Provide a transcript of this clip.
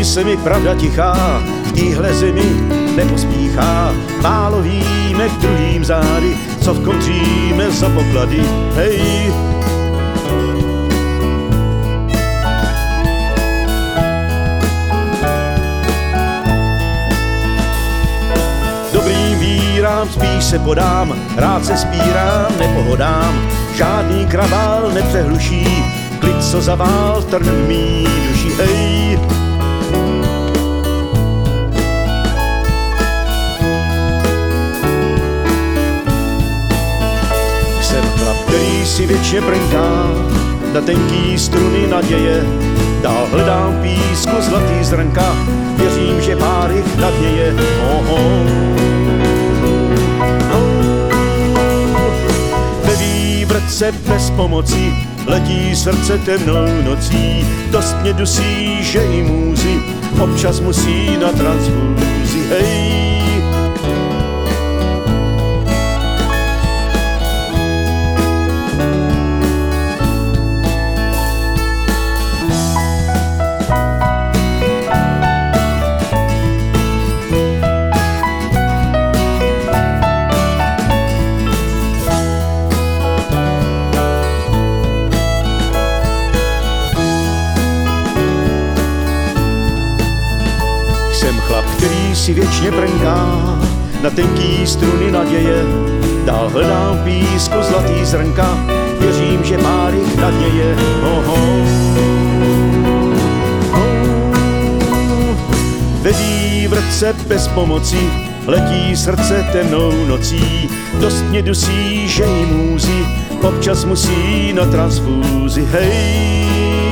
se mi pravda tichá, v téhle zemi nepospíchá. Málo víme k druhým zády, co vkontříme za poklady, hej. Dobrým vírám spíš se podám, rád se spírám, nepohodám, žádný kravál nepřehluší, klid, co zavál trn v mý duši, hej. Jsem chlap, který si věčně brnká na tenký struny naděje, dál hledám písku zlatý zrnka, věřím, že pár jich na dně je. Ve vývrtce bez pomoci letí srdce temnou nocí, dost mě dusí, že i můzy občas musí na transfuzi, hej. Jsem chlap, který si věčně brnká na tenký struny naděje, dál hledám písku zlatý zrnka, věřím, že pár jich na dně je. Ve vývrtce bez pomoci letí srdce temnou nocí, dost mě dusí, že i můzy občas musí na transfuzi, hej.